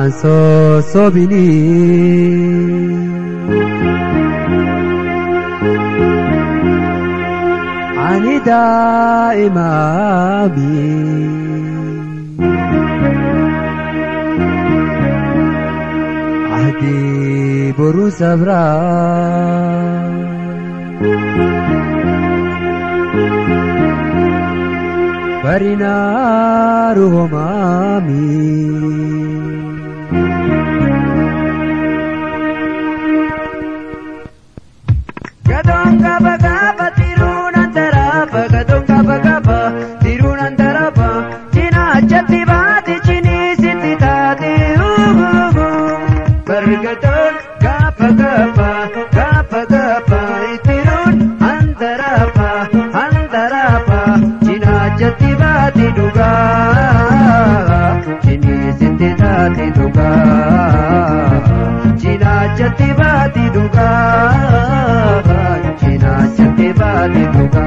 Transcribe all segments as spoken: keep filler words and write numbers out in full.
so sobini ani daimami ahdi boru sabra barina ruhomami gadong kaba kaba tirun antarapa gadong kaba kaba tirun antarapa cina jati bati cini siti tati uhuhu bergadong kaba kaba kaba kaba tirun antarapa antarapa cina jati bati duga cini siti tati duga cina jati bati duga cina jati bati duga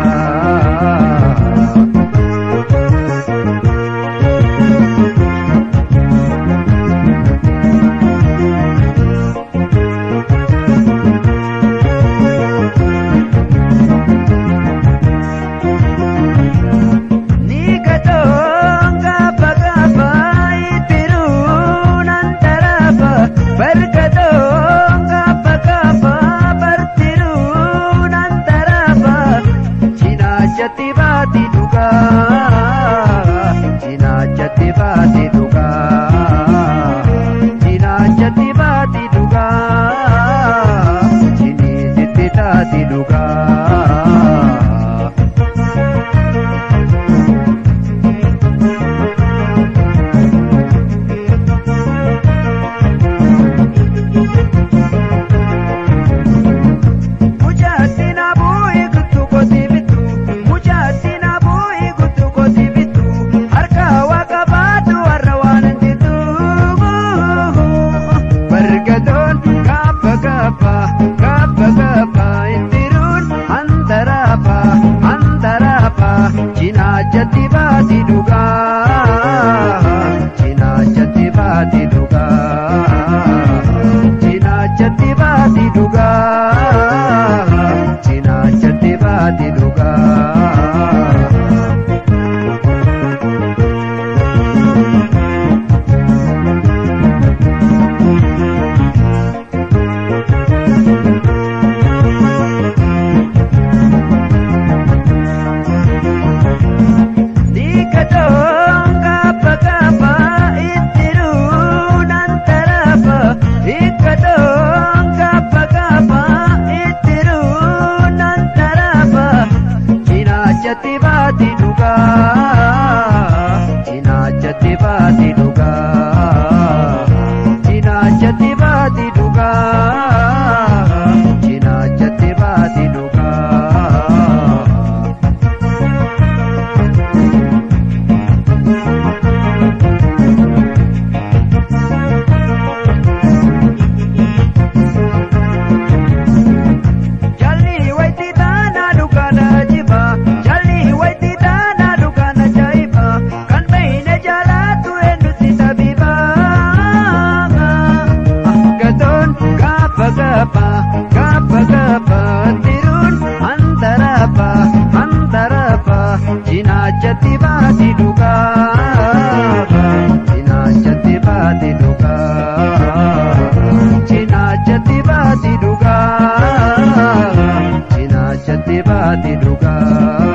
Cina jati bati duga